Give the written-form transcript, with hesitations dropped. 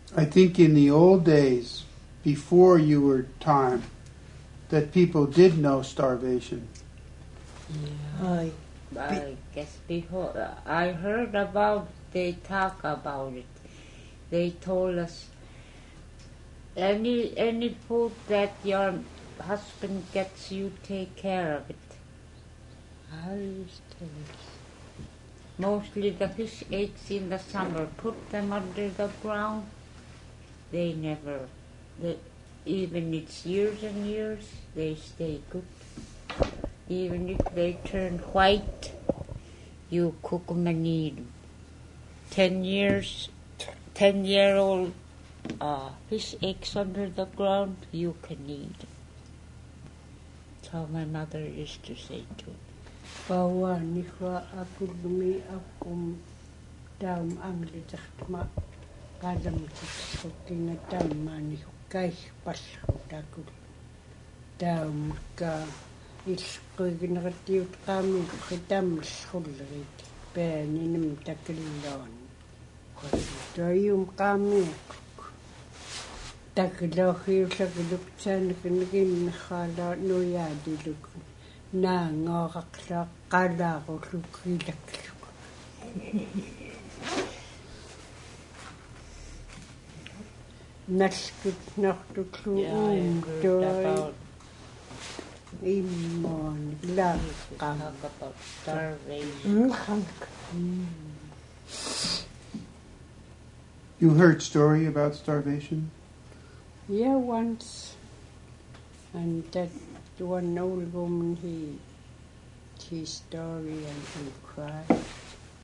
I think in the old days, before your time, that people did know starvation. I guess before I heard about, they talk about it. They told us any food that your husband gets, you take care of it. I used to. Mostly the fish eggs in the summer, put them under the ground. They never, even it's years and years, they stay good. Even if they turn white, you cook them and eat them. 10-year-old fish eggs under the ground, you can eat them. That's how my mother used to say to me. Bawa nikwa akulumi akum daum anglitachtma kadam tsukinga tamani kai pasku takul daum ka iskuignartiut kami khitam schulrit peninum takillon toyum kami taklohiusagluptsan kinigin khala noyadiluk na ngoraqla qalaarullukilaklu naskut nartutlu toi immon laqam About starvation. You heard story about starvation? Yeah, once, and that one old woman, he story and cried.